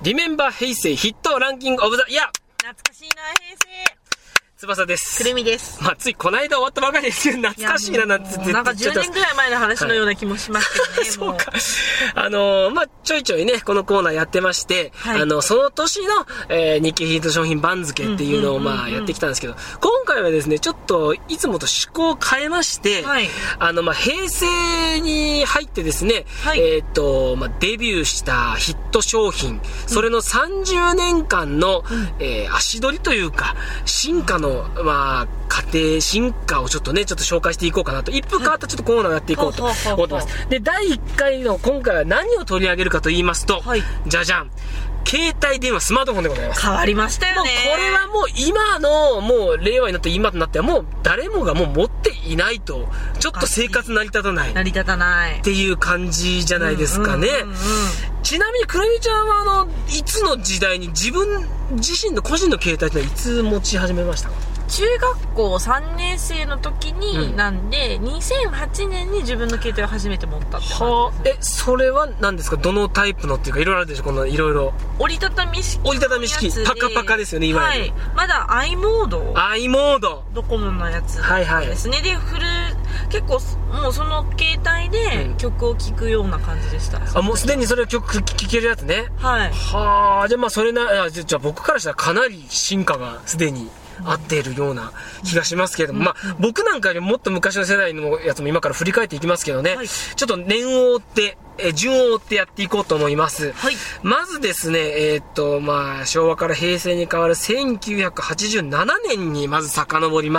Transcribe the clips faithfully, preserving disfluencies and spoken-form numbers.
リメンバー平成ヒットランキングオブザイヤー。 懐かしいな、平成。 翼です。 くるみです。 まあ、ついこの間終わったばかりですけど、懐かしいななんて言って。 なんかじゅうねんぐらい前の話のような気もしますけどね。はい、 そうか。あのー、まあ、ちょいちょいね、このコーナーやってまして、はい、あの、その年の、えー、日経ヒット商品番付っていうのを、まあ、やってきたんですけど、今回はですね、ちょっと、いつもと趣向を変えまして、はい、あの、まあ、平成に入ってですね、はい、えっと、まあ、デビューしたヒット商品、それのさんじゅうねんかんの、うん、えー、足取りというか、進化の、まあ、過程、進化をちょっとね、ちょっと紹介していこうかなと。一風変わったちょっとコーナーをやっていこうと思ってます。で、だいいっかいの今回は何を取り上げるかと言いますと、はい、じゃじゃん。携帯電話、スマートフォンでございます。 変わりましたよね。 もうこれはもう今の、もう令和になって今となってはもう誰もがもう持っていないと、ちょっと生活成り立たない。 成り立たない。 っていう感じじゃないですかね。ちなみにくるみちゃんはあの、いつの時代に自分自身の個人の携帯ってのはいつ持ち始めましたか？ 中学校さんねん生の時に、なんで、うん、にせんはちねんに自分の携帯を初めて持ったって感じです、ね。はあ、え、それは何ですか？どのタイプのっていうか、いろいろあるでしょ、このいろいろ。 折りたたみ式。 折りたたみ式。パカパカですよね、いわゆる。 はい。まだ i モード。 i モード。 ドコモのやつですね。 はいはい。 で、フル、結構、もうその携帯で曲を聴くような感じでした。うん、 あ、もうすでにそれを曲聴けるやつね。 はい。 はあ、じゃあまあそれな、じゃあ僕からしたらかなり進化がすでに。合っているような気がしますけれども、まあ、僕なんかよりもっと昔の世代のやつも今から振り返っていきますけどね、はい、ちょっと年を追って、え順を追ってやっていこうと思います。はい、まずですね、えー、っと、まあ、昭和から平成に変わるせんきゅうひゃくはちじゅうななねんにまず遡ります。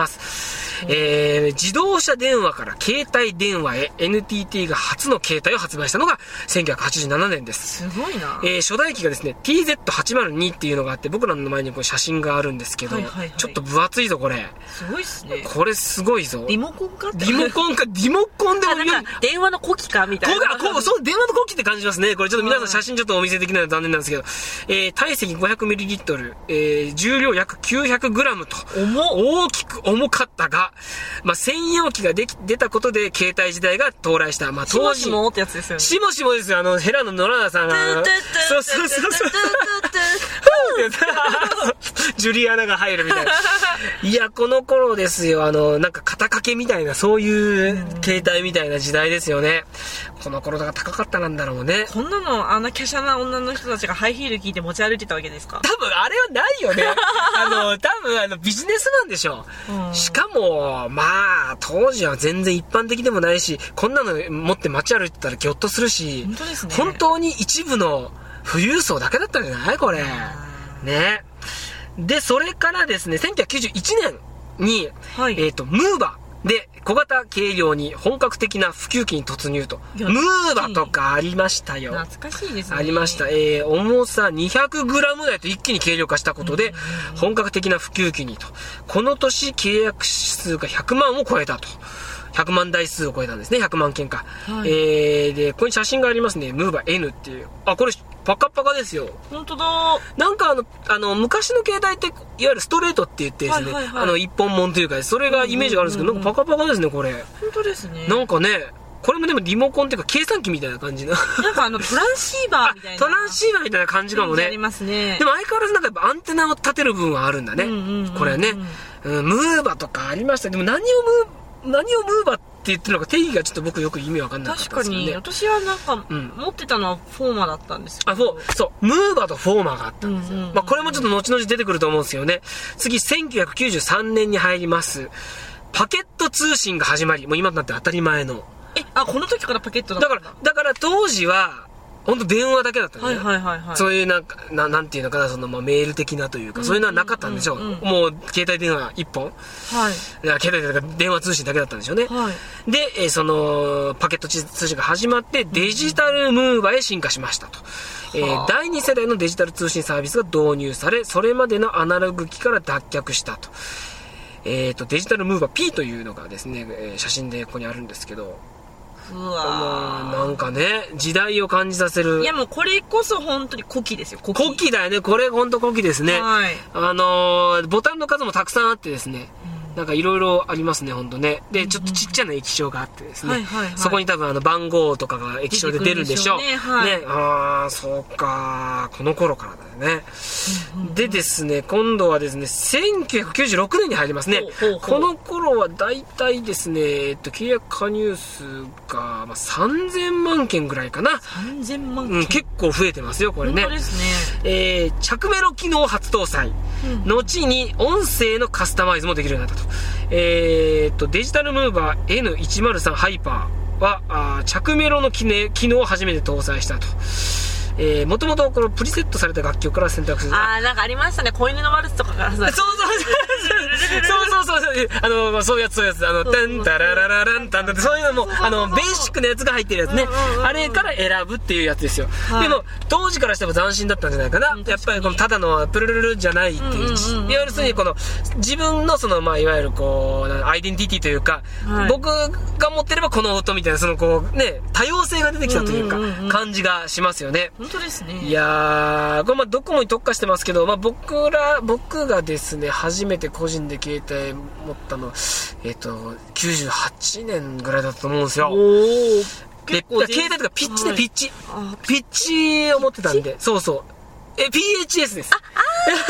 えー、自動車電話から携帯電話へ エヌティーティー が初の携帯を発売したのがせんきゅうひゃくはちじゅうななねんです。 すごいな。 えー、初代機がですね、ティーゼットはちまるに っていうのがあって、僕らの前にこう写真があるんですけど、はいはいはい、ちょっと分厚いぞ、これ。 すごいっすね。 これすごいぞ。 リモコンかってリモコンか、リモコンでもなんか電話の子機かみたいな。 こう、そう、電話の子機って感じますね。これちょっと皆さん写真ちょっとお見せできないの残念なんですけど、えー、体積 ごひゃくミリリットル、えー、重量約 きゅうひゃくグラム と、大きく重かったが、まあ、専用機ができ、出たことで携帯時代が到来した。まあ、当時。 しもしもってやつですよね。 しもしもですよ。あの、ヘラの野良田さんが。そうそうそうそう。ジュリアナが入るみたいな。いや、この頃ですよ。あの、なんか肩掛けみたいな、そういう携帯みたいな時代ですよね。この頃が高かったなんだろうね。 こんなの、あんな華奢な女の人たちがハイヒール聞いて持ち歩いてたわけですか？ 多分、あれはないよね。あの、多分、あの、ビジネスマンでしょ。うん、しかも、まあ、当時は全然一般的でもないし、こんなの持って街歩いてたらギョッとするし、 本当ですね。 本当に一部の富裕層だけだったんじゃないこれ。ね。で、それからですね、せんきゅうひゃくきゅうじゅういちねんに、はい、えっと、ムーバで小型軽量に本格的な普及期に突入と。ムーバとかありましたよ。 懐かしいですね。 ありました。えー、重さ にひゃくグラム 台と一気に軽量化したことで、本格的な普及期にと。この年契約数がひゃくまんを超えたと。ひゃくまんだい数を超えたんですね。ひゃくまんけんか。はい、えー、で、ここに写真がありますね。ムーバ N っていう。あ、これ、パカパカですよ。 本当だ。 なんかあの、あの、昔の携帯って、いわゆるストレートって言ってですね、はいはいはい、あの、一本もんというか、それがイメージがあるんですけど、なんかパカパカですね、これ。 本当ですね。 なんかね、これもでもリモコンっていうか計算機みたいな感じな。 なんかあのトランシーバーみたいな。 トランシーバーみたいな感じかもね。 ありますね。 でも相変わらずなんかやっぱアンテナを立てる部分はあるんだね。うんうんうんうん、これね、うん。ムーバとかありました。でも何をムー、何をムーバって言ってるのか定義がちょっと僕よく意味わかんなかったですけどね。 確かに。私はなんか、うん、持ってたのはフォーマだったんですよ。 あ、フォー、そう。ムーバとフォーマがあったんですよ。うんうんうん、まあこれもちょっと後々出てくると思うんですよね。次、せんきゅうひゃくきゅうじゅうさんねんに入ります。パケット通信が始まり、もう今となって当たり前の。 え、あ、この時からパケットだったんだ。 だから、だから当時は、本当電話だけだったんだよ。 はいはいはいはい。 そういうなんか、な、なんていうのかな、その、まあ、メール的なというか、うん、そういうのはなかったんでしょう。うんうんうん、もう、携帯電話一本。はい。携帯電話、電話通信だけだったんでしょうね。はい。で、えー、その、パケット通信が始まって、デジタルムーバへ進化しましたと。うん、えー、だいに世代のデジタル通信サービスが導入され、それまでのアナログ機から脱却したと。えっと、デジタルムーバー P というのがですね、えー、写真でここにあるんですけど、 うわなんかね、時代を感じさせる。 いやもうこれこそ本当に古希ですよ、 古希。古希だよね、これ本当古希ですね。はい。あのー、ボタンの数もたくさんあってですね、 なんかいろいろありますね、ほんとね。で、ちょっとちっちゃな液晶があってですね、 はいはいはい、 そこに多分あの番号とかが液晶で出るんでしょう。 ね、はい、 ね、ああ、そうか、この頃からだよね。うんうんうん、でですね、今度はですね、せんきゅうひゃくきゅうじゅうろくねんに入りますね。ほうほうほう、この頃は大体ですね、えっと、契約加入数が、まあ、さんぜんまんけんぐらいかな。 さんぜんまんけん、 うん、結構増えてますよ、これね。 本当ですね。 えー、着メロ機能初搭載。うん、後に音声のカスタマイズもできるようになったと。えー、っと、デジタルムーバー エヌひゃくさん ハイパーは、あ着メロの機能を初めて搭載したと。えー、もともとこのプリセットされた楽曲から選択する。 あー、なんかありましたね。子犬のワルツとかからさ。そうそうそうそうそうそう。あの、そういうやつ、そういうやつ。あの、タンタラララランタンタンって、そういうのも、あの、ベーシックなやつが入ってるやつね。あれから選ぶっていうやつですよ。はい、でも、当時からしても斬新だったんじゃないかな。うん、やっぱりこの、ただのプルルルじゃないっていう。いわゆるするに、この、自分のその、まあ、いわゆるこう、アイデンティティというか、はい、僕が持ってればこの音みたいな、その、こう、ね、多様性が出てきたというか、感じがしますよね。 本当ですね。 いやー、これまあドコモに特化してますけど、まあ僕ら、僕がですね、初めて個人で携帯持ったの、えっと、きゅうじゅうはちねんぐらいだったと思うんですよ。おー。で、携帯とかピッチね、ピッチ。ピッチを持ってたんで、そうそう。え、ピーエイチエス です。あ、あ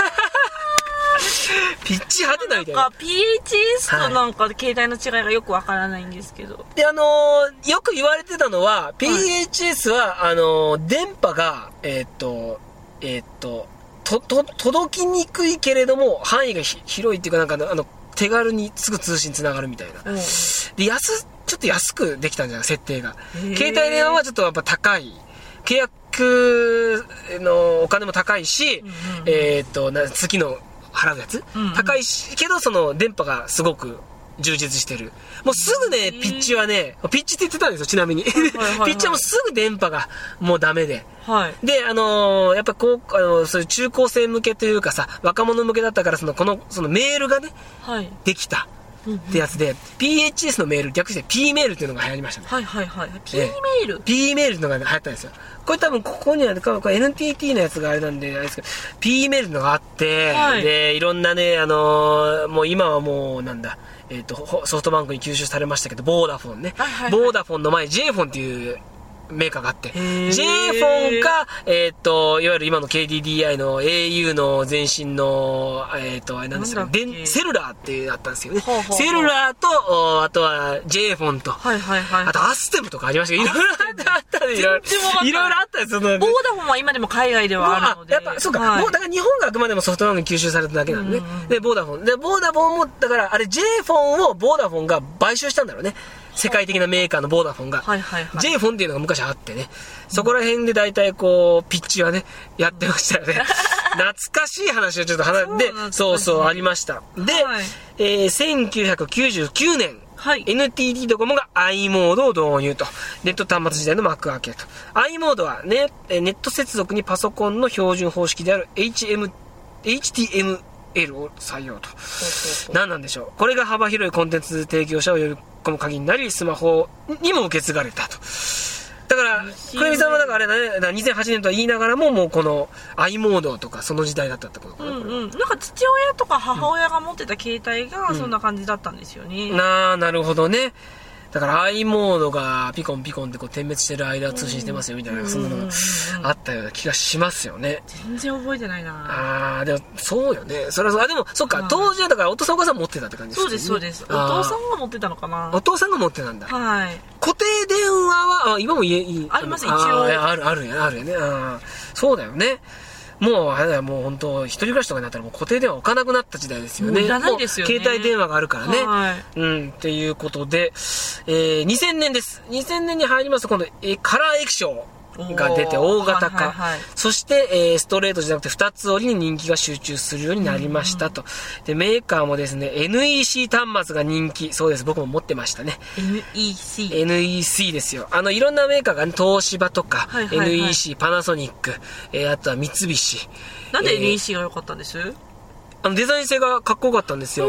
ピッチ派手なみたいな。 なんか ピーエイチエス となんか携帯の違いがよくわからないんですけど。 で、あのー、よく言われてたのは、ピーエイチエス は、あのー、電波が、えー、っと、えー、っと、と、と、届きにくいけれども、範囲がひ広いっていうか、なんか、あの、手軽にすぐ通信つながるみたいな。うん、で、安、ちょっと安くできたんじゃない設定が。携帯電話はちょっとやっぱ高い。契約のお金も高いし、うんうん、えー、っと、な、月の、払うやつ、うんうん、高いしけどその電波がすごく充実してる。もうすぐね、ピッチはね、ピッチって言ってたんですよ、ちなみに。はいはいはいはい、ピッチはもうすぐ電波がもうダメで。はい、で、あのー、やっぱこう、あのー、そういう中高生向けというかさ、若者向けだったから、その、この、そのメールがね、はい、できた。ってやつで、ピーエイチエス のメール、略して P メールっていうのが流行りましたね。 はいはいはい。P メール、 ええ、P メールっていうのが流行ったんですよ。これ多分ここには、これ エヌティーティー のやつがあれなんで、あれですけど、P メールのがあって、はい、で、いろんなね、あのー、もう今はもう、なんだ、えっと、ソフトバンクに吸収されましたけど、ボーダフォンね。はいはいはい、ボーダフォンの前に J フォンっていう、メーカーがあって、J フォンか、えっと、いわゆる今の ケーディーディーアイ の エーユー の前身の、えっと、あれなんですかね、セルラーってあったんですよね。ほうほうほう、セルラーと、あとは J フォンと、はいはいはい、あとアステムとかありましたけど、いろいろあったんで、いろいろ、いろいろあったんですよ。ボーダフォンは今でも海外ではあるので。 やっぱ、そうか、はい、もうだから日本があくまでもソフトバンクに吸収されただけなんでね。うんうん、で、ボーダフォン。で、ボーダフォンも、だから、あれ J フォンをボーダフォンが買収したんだろうね。世界的なメーカーのボーダフォンが、はいはいはい、J フォンっていうのが昔あってね、そこら辺で大体こうピッチはねやってましたよね。懐かしい話をちょっと話で、そうそうありました。で、はい、えー、せんきゅうひゃくきゅうじゅうきゅうねん、はい、エヌティーティー ドコモが i モードを導入と。ネット端末時代の幕開けと。i モードはね、ネット接続にパソコンの標準方式である エイチエム、エイチティーエムエル を採用と。何なんでしょう。これが幅広いコンテンツ提供者を呼び込む鍵になり、スマホにも受け継がれたと。だから、くるみさんはだからあれだね、にせんはちねんとは言いながらも、もうこの i モードとかその時代だったってことかな。 うんうん。なんか父親とか母親が持ってた携帯がそんな感じだったんですよね。 うん、なあ、なるほどね。だから i モードがピコンピコンってこう点滅してる間通信してますよみたいな、そんなのがあったような気がしますよね。 全然覚えてないな。 ああ、でもそうよね。それはそう。あ、でもそっか、当時はだからお父さんお母さん持ってたって感じですね。 そうですそうです。お父さんが持ってたのかな。 お父さんが持ってたんだ。 はい。 固定電話は、あ、今も家いいあります一応。 あるあるよあるよね。あ、そうだよね。もうあれだよ、もう本当一人暮らしとかになったらもう固定電話置かなくなった時代ですよね。 いらないですよね。 携帯電話があるからね。 はい。 うん、っていうことで、えー、にせんねんです。にせんねんに入りますと今度、えカラー液晶が出て大型化、はいはいはい、そして、えー、ストレートじゃなくて二つ折りに人気が集中するようになりましたと。でメーカーもですね エヌイーシー 端末が人気。そうです、僕も持ってましたね。 エヌイーシーエヌイーシー ですよ。あのいろんなメーカーが、ね、東芝とか、はいはいはい、エヌイーシー パナソニック、えー、あとは三菱。 なんで エヌイーシー が良かったんです？ あのデザイン性がかっこよかったんですよ。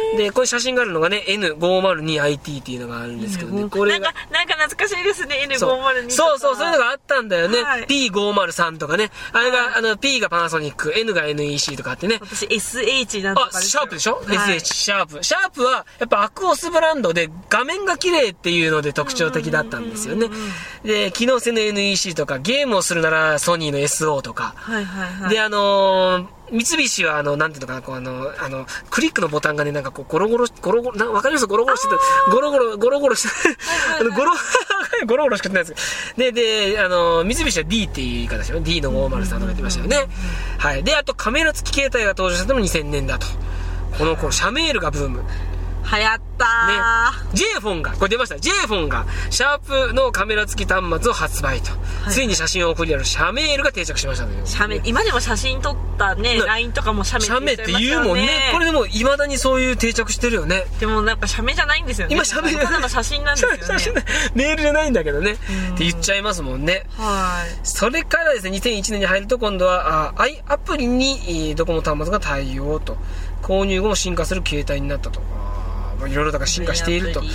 で、これ写真があるのがね、エヌごーまるにアイティー っていうのがあるんですけどね。これがなんか、なんか懐かしいですね、エヌごーまるに。 そうそう、そういうのがあったんだよね。 はい、 ピーごーまるさん とかね。あれが、はい、あの、P がパナソニック、N が エヌイーシー とかあってね。 私 エスエイチ なんとかです。 あ、シャープでしょ、はい、?エスエイチ、シャープ。シャープは、やっぱアクオスブランドで画面が綺麗っていうので特徴的だったんですよね。で、機能性の エヌイーシー とか、ゲームをするならソニーの エスオー とか。 はいはいはい。で、 あのー、三菱はあの、なんていうのかな、こうあの、あの、クリックのボタンがね、なんかこう、ゴロゴロ、ゴロゴロ、な、わかります？ゴロゴロしてた。ゴロゴロ、ゴロゴロして、あの、ゴロ、ゴロゴロしかないですけど。で、で、あの、三菱は D っていう言い方ですよね。D のごーまるさんとか言ってましたよね。はい。で、あとカメラ付き携帯が登場したのもにせんねんだと。この頃、シャメールがブーム。 流行ったー、 ね、J フォンが、これ出ました。J フォンが、シャープのカメラ付き端末を発売と。はい、ついに写真を送り合うシャメールが定着しましたね。 シャメ、今でも写真撮ったね、ライン とかもシャメシャメって言うもんね。これでも未だにそういう定着してるよね。 でもなんかシャメじゃないんですよね。 今シャメただの写真なんですよね。 メールじゃないんだけどね。って言っちゃいますもんね。 はい。 それからですね、にせんいちねんに入ると今度は、あ、i アプリにドコモ端末が対応と。購入後も進化する携帯になったと。いろいろだから進化していると、はい、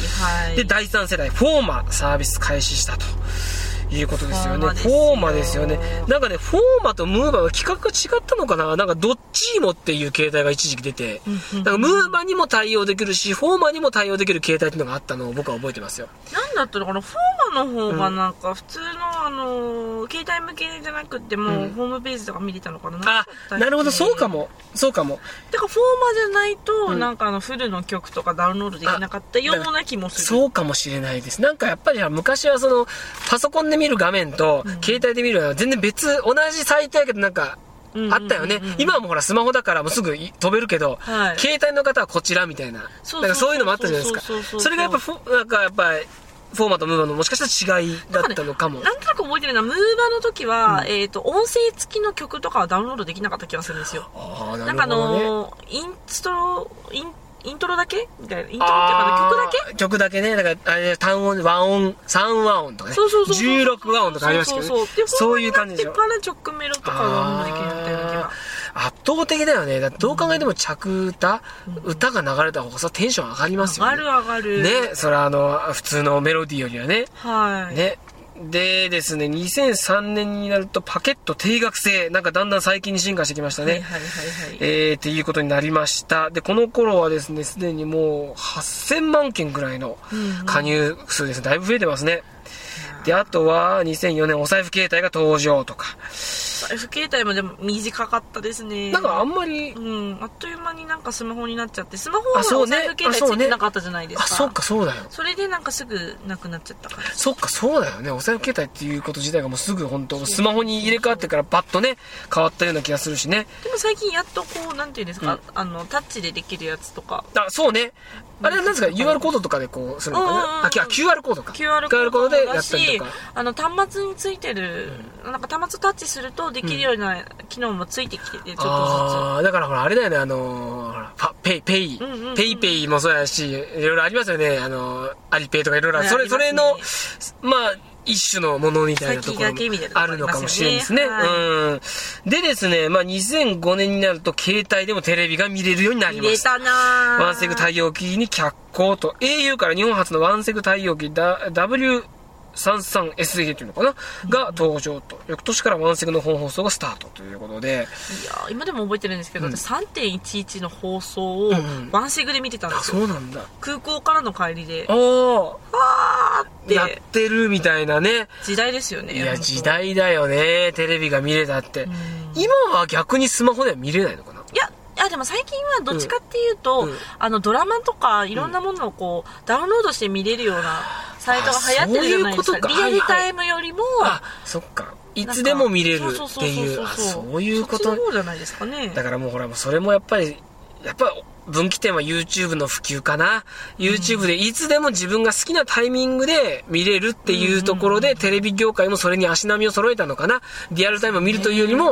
でだいさん世代フォーマサービス開始したということですよね。フォーマですよね。なんかね、フォーマとムーバーは規格が違ったのかな。なんかどっちもっていう携帯が一時期出て、なんかムーバーにも対応できるしフォーマにも対応できる携帯っていうのがあったのを僕は覚えてますよ。 なんだったのかな、フォーマの方がなんか普通の、うん、あの携帯向けじゃなくても、うん、ホームページとか見れたのかな。 あ、なるほど、そうかもそうかも。 てかフォーマじゃないと、うん、なんかあのフルの曲とかダウンロードできなかったような気もする。 そうかもしれないです。なんかやっぱり昔はそのパソコンで見る画面と、うん、携帯で見るのは全然別、同じサイトやけどなんかあったよね。今はもうほらスマホだからもうすぐ飛べるけど、はい、携帯の方はこちらみたいな、なんかそういうのもあったじゃないですか。それがやっぱなんかやっぱりフォーマとムーバーのもしかしたら違いだったのかも。 なんとなく覚えてるのは、ムーバーの時は、うん、えっと、音声付きの曲とかはダウンロードできなかった気がするんですよ。 あ、なるほどね。 なんかあのー、インストロ、イン、イントロだけみたいな。イントロっていうか、曲だけ曲だけね。だから、あれ、単音、和音、三和音とかね。そうそうそう。じゅうろく和音とかありましたけどね。そうそうそう。そういう感じでしょ。 で、パラ直メロとかダウンロードできるみたいな気が。 圧倒的だよね。だってどう考えても着歌、うん、歌が流れた方がさ、テンション上がりますよね。 上がる上がる。 ね、それはあの、普通のメロディーよりはね。 はい。 ね。でですね、にせんさんねんになるとパケット定額制、なんかだんだん最近に進化してきましたね。はいはいはいはい。えー、っていうことになりました。で、この頃はですね、すでにもうはっせんまんけんぐらいの加入数ですね。だいぶ増えてますね。で、あとはにせんよねんお財布携帯が登場とか。 お財布携帯もでも短かったですね。 なんかあんまり、 うん、あっという間になんかスマホになっちゃって、スマホはお財布携帯ついてなかったじゃないですか。 あ、そうか、そうだよ。 それでなんかすぐなくなっちゃったから。 そっか、そうだよね。お財布携帯っていうこと自体がもうすぐ本当スマホに入れ替わってからバッとね、変わったような気がするしね。 でも最近やっとこう、なんていうんですか、うん、あの、タッチでできるやつとか。 あ、そうね。あれは何ですか、ユーアール コードとかでこうするのかな。あ、キューアール コードか。 キューアール コードでやったりとか。 あの、端末についてる、うん、なんか端末タッチするとできるような機能もついてきてて、ちょっとずつ。 ああ、だからほら、あれだよね、あのー、ペイ、ペイ、うんうんうん、ペイペイもそうやし、いろいろありますよね、あのー、アリペイとかいろいろ、それ、それの、まあ、一種のものみたいなところもあるのかもしれないですね。はい、うん。でですね、まあにせんごねんになると携帯でもテレビが見れるようになりました。 見れたなー。 ワンセグ対応機に脚光と エーユー から日本初のワンセグ対応機 ダブリューさんじゅうさんエスエー というのかな、うん、が登場と。翌年からワンセグの本放送がスタートということで。いや今でも覚えてるんですけど、うん、さんてんいちいち の放送をワンセグで見てたんですよ。 うん、あ、そうなんだ。 空港からの帰りで。 ああ。 あーってやってるみたいなね。 時代ですよね。 いや、時代だよね。テレビが見れたって。うん、今は逆にスマホでは見れないのかな。 いや、いやでも最近はどっちかっていうと、うん、あのドラマとかいろんなものをこう、うん、ダウンロードして見れるようなサイトが流行ってるじゃないですか。リアルタイムよりも、 はいはい、あ、そっか。いつでも見れるっていう、そういうこと。 そっちの方じゃないですかね。 だからもうほら、それもやっぱり、やっぱ分岐点は YouTube の普及かな。YouTube でいつでも自分が好きなタイミングで見れるっていうところで、テレビ業界もそれに足並みを揃えたのかな。リアルタイムを見るというよりも、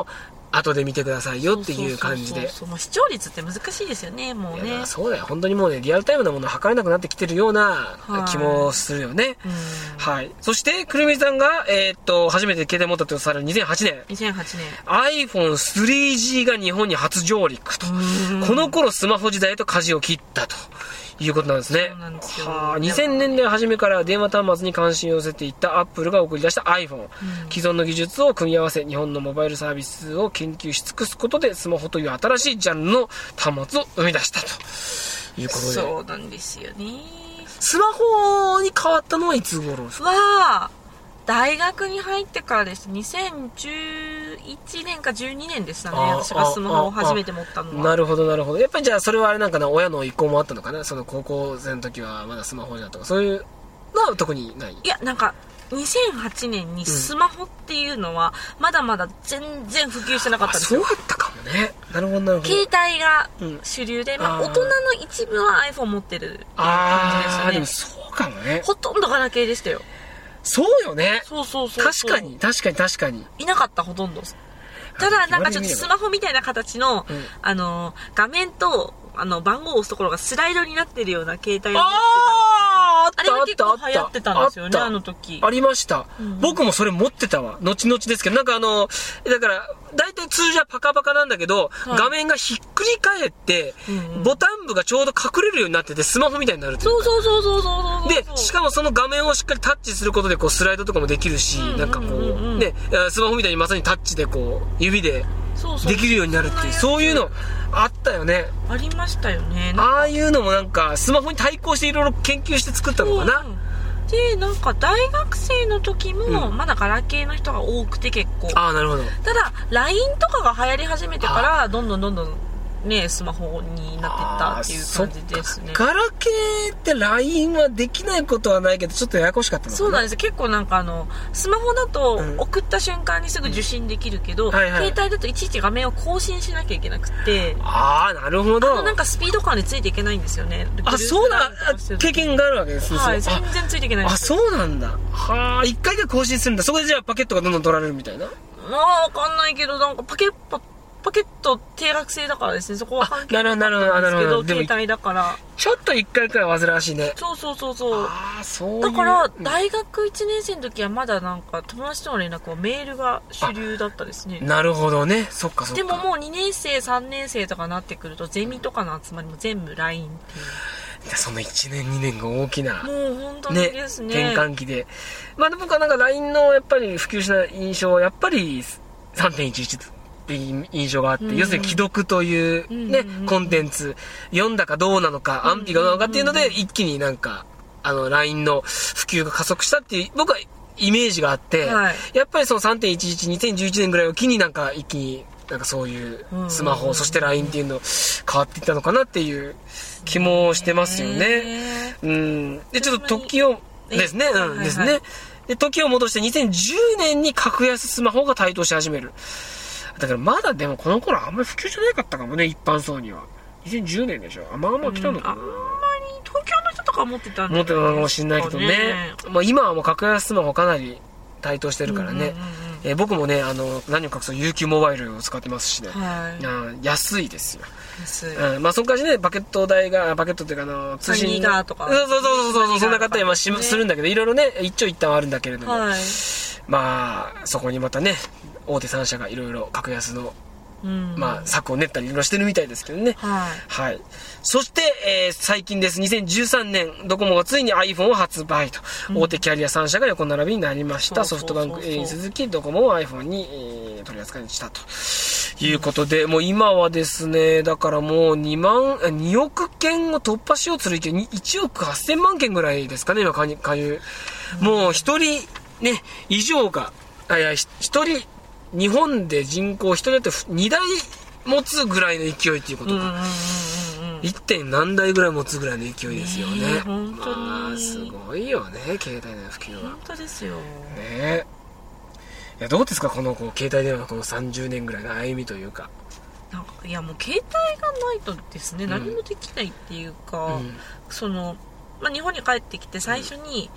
後で見てくださいよっていう感じで。 そう、視聴率って難しいですよね、もうね。 そうだよ、本当にもうね、リアルタイムなもの測れなくなってきてるような気もするよね。はい。はい、そして、くるみさんが、えー、っと、初めて携帯持ったとされるにせんはちねん。 にせんはちねん。 アイフォンスリージー が日本に初上陸と。この頃スマホ時代と舵を切ったと。いうことなんですね。 そうなんですよ。 はあ、にせんねんだい初めから電話端末に関心を寄せていったアップルが送り出した iPhone、うん、既存の技術を組み合わせ日本のモバイルサービスを研究し尽くすことでスマホという新しいジャンルの端末を生み出したということで、 そうなんですよね。 スマホに変わったのはいつ頃ですか？ は大学に入ってからです。にせんじゅういちねんかじゅうにねんでしたね、私がスマホを初めて持ったのは。 なるほどなるほど。やっぱりじゃあそれはあれなんかな、親の意向もあったのかな、その高校生の時はまだスマホじゃとかそういうのは特にない？ いや、なんかにせんはちねんにスマホっていうのはまだまだ全然普及してなかったんですよ。 あ、そうだったかもね。なるほどなるほど。 携帯が主流で、うん、まあ、大人の一部は iPhone 持ってるっていう感じですね。 ああ、でもそうかもね。 ほとんどガラケーでしたよ。 そうよね。 そうそうそう。 確かに確かに確かに。 いなかった、ほとんど。ただなんかちょっとスマホみたいな形の、うん、あの画面とあの番号を押すところがスライドになってるような携帯を持ってたんですよ。 あー、あったあれが結構流行ってたんですよね、あの時。 ありました、うん、僕もそれ持ってたわ。後々ですけど、なんかあのだから大体通常はパカパカなんだけど、はい、画面がひっくり返って、うんうん、ボタン部がちょうど隠れるようになっててスマホみたいになるというか。 そうそうそうそうそうそう。 でしかもその画面をしっかりタッチすることでこうスライドとかもできるし、うんうんうんうん、なんかこうね、スマホみたいにまさにタッチでこう指でできるようになるっていう、そういうのあったよね。 ありましたよね。 ああいうのもなんかスマホに対抗していろいろ研究して作ったのかな。 でなんか大学生の時もまだガラケーの人が多くて結構、 うん、ああなるほど。 ただ ライン とかが流行り始めてからどんどんどんどんねスマホになってったっていう感じですね。 ガラケーって ライン はできないことはないけどちょっとややこしかったのかな。 そうなんです。結構なんかあのスマホだと送った瞬間にすぐ受信できるけど、うんはいはい、携帯だといちいち画面を更新しなきゃいけなくて、 ああなるほど。 あとなんかスピード感でついていけないんですよね。 あ、そうな経験があるわけですね。 はい全然ついていけないんです。あ、そうなんだ。はあ、一回で更新するんだ。そこでじゃあパケットがどんどん取られるみたいな。 まあわかんないけどなんかパケットパケット定額制だからですね。そこは関係なかったんですけど、携帯だからちょっと一回くらい煩わしいね。 そうそうそうそう。 ああそういう。 だから大学いちねん生の時はまだなんか友達との連絡はメールが主流だったですね。 なるほどね。そっかそっか。 でももうにねん生さんねん生とかなってくるとゼミとかの集まりも全部 ライン っていう。 そのいちねんにねんが大きなもう本当にですね、 ね、転換期で。まあでも僕はなんか ライン のやっぱり普及した印象はやっぱり さんてんいちいちっていう印象があって、うん、要するに既読というね、うん、コンテンツ読んだかどうなのか、安否がどうなのかっていうので、一気になんかあの ライン の普及が加速したっていう僕はイメージがあって、はい、やっぱりその さんてんいちいちにせんじゅういちねんぐらいを機になんか一気になんかそういうスマホ、うん、そして ライン っていうの変わっていったのかなっていう気もしてますよね。うん、でちょっと時をですね、うん、ですね。で時を戻してにせんじゅうねんに格安スマホが台頭し始める。だからまだでもこの頃あんまり普及じゃなかったかもね、一般層には。にせんじゅうねんでしょ。あまあまあ来たのかな、うん、あんまり東京の人とか持ってたんじゃないですか、持ってたのかもしれないけどね、ね。まあ、今はもう格安スマホかなり台頭してるからね、うんうんうん、えー、僕もねあの何を隠そう ユーキュー モバイルを使ってますしね、はい、安いですよ。 安い、 うん、まあその代わりねパケット代がパケットっていうかあの通信がとかそうそうそうそうそうそんな方はまあし、ね、するんだけどいろいろね一長一短はあるんだけれども、はい、まあそこにまたね大手さん社がいろいろ格安のうん、まあ策を練ったりいろいろしてるみたいですけどね。はい。はい。そして、えー、最近です。にせんじゅうさんねんドコモがついに iPhone を発売と、うん、大手キャリアさん社が横並びになりました。ソフトバンク A に続きドコモを iPhone に、えー、取り扱いにしたということで、うん、もう今はですねだからもうにまんにおくけんを突破しようとする勢いいちおくはっせんまんけんぐらいですかね今加入、加入もう一人ね以上があいや一人日本で人口一人だってにだい持つぐらいの勢いっていうことか、うんうんうんうん、いってん何台ぐらい持つぐらいの勢いですよね。 本当に、 まあ、すごいよね携帯電話普及は。 本当ですよね。いやどうですかこのこう携帯電話このさんじゅうねんぐらいの歩みというか。 なんかいやもう携帯がないとですね、うん、何もできないっていうか、うん、その、まあ、日本に帰ってきて最初に、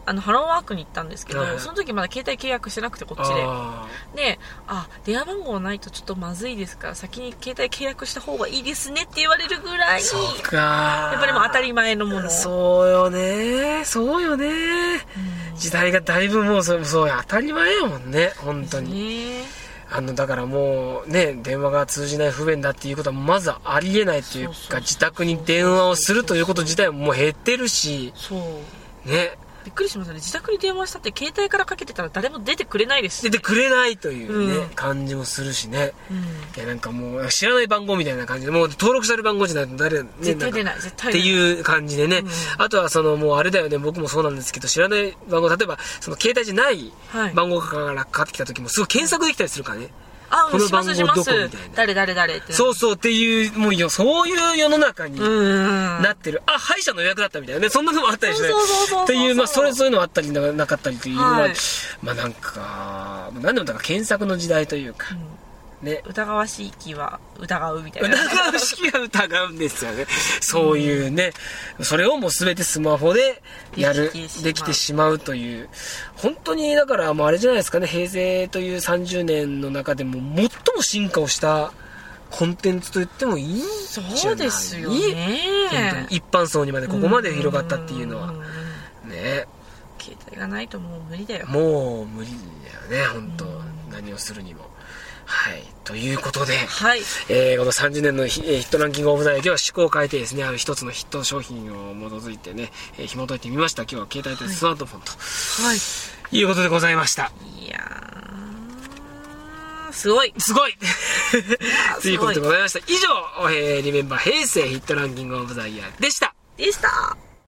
あのハローワークに行ったんですけど、 はい、 その時まだ携帯契約してなくてこっちでで、あ、電話番号ないとちょっとまずいですから先に携帯契約した方がいいですねって言われるぐらい、 そうか、 やっぱりもう当たり前のもの。 そうよね、そうよね、うん、時代がだいぶもうそ う, そう当たり前やもんね、本当に、ね、あのだからもうね、電話が通じない不便だっていうことはまずありえないというか、自宅に電話をするということ自体ももう減ってるし、そうね、 びっくりしますね。自宅に電話したって携帯からかけてたら誰も出てくれないですし、 ね、出てくれないというね、 うん、 感じもするしね、うん、いやなんかもう知らない番号みたいな感じで、もう登録される番号じゃないと誰、ね、 絶対出ない、絶対出ないっていう感じでね、うん、あとはそのもうあれだよね、僕もそうなんですけど、知らない番号、例えばその携帯じゃない番号からかかってきた時もすごい検索できたりするからね、 あ、 この番号どこみたいな、 誰誰誰ってそうそうっていう、もうそういう世の中になってる。あ、歯医者の予約だったみたいなね、そんなのもあったりしてっていう、まあそれそういうのあったりなかったりというのは、はい、まあなんか何でもだから検索の時代というか、うん、ね、 疑わしい気は疑うみたいな、 疑わしい気は疑うんですよね。そういうね、うん、それをもう全てスマホでやるできてしまうという、本当にだからもうあれじゃないですかね、平成というさんじゅうねんの中でも最も進化をしたコンテンツと言ってもいいんじゃない？ そうですよね。 一般層にまでここまで広がったっていうのはね、 携帯がないともう無理だよ。 もう無理だよね、本当何をするにも。はい、ということで、 はい、 えー、このさんじゅうねんのヒットランキングオブザイヤー、今日は思考を変えてですね、ある一つのヒット商品を基づいてね、えー、紐解いてみました。今日は携帯とスマートフォンと、はい、い、いうことでございました。 いやー、すごいすごいということでございました。以上、えー、リメンバー平成ヒットランキングオブザイヤーでしたでした